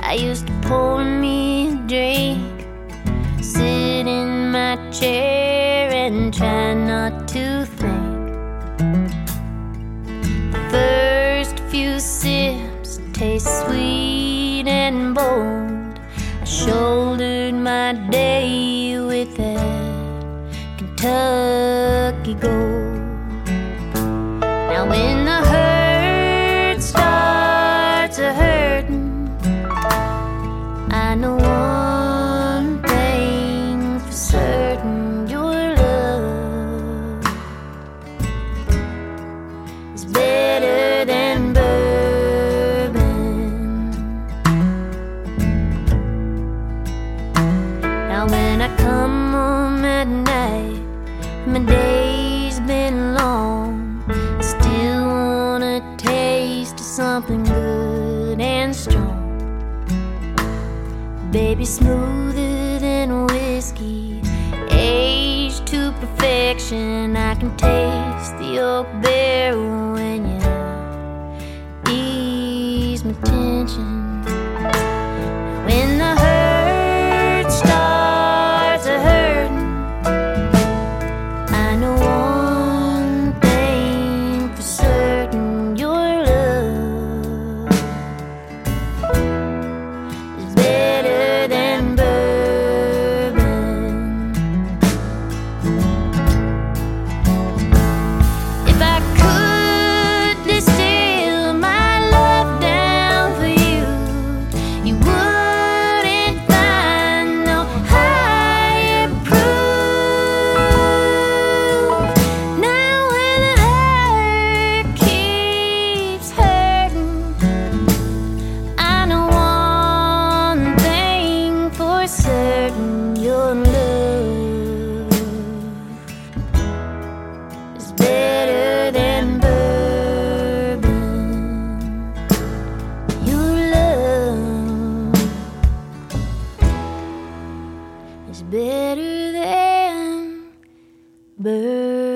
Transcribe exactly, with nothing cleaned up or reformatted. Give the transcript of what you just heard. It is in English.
I used to pour me a drink, sit in my chair and try not to think. The first few sips taste sweet and bold. I shouldered my day with that Kentucky Gold. Now when the hurt starts a hurting, I know one thing for certain: your love is better than bourbon. Now when I come home at night, my day's been long, I still wanna taste something good and strong. Baby, smoother than whiskey, aged to perfection. I can taste the oak barrel when you ease my tension. When the hurt starts a hurting, I know one thing for certain: your love is better than bourbon. If I could distill my love down for you, you wouldn't find no higher proof. Now when the hurt keeps hurting, I know one thing for certain: your love is better than bourbon. Your love is better than bourbon.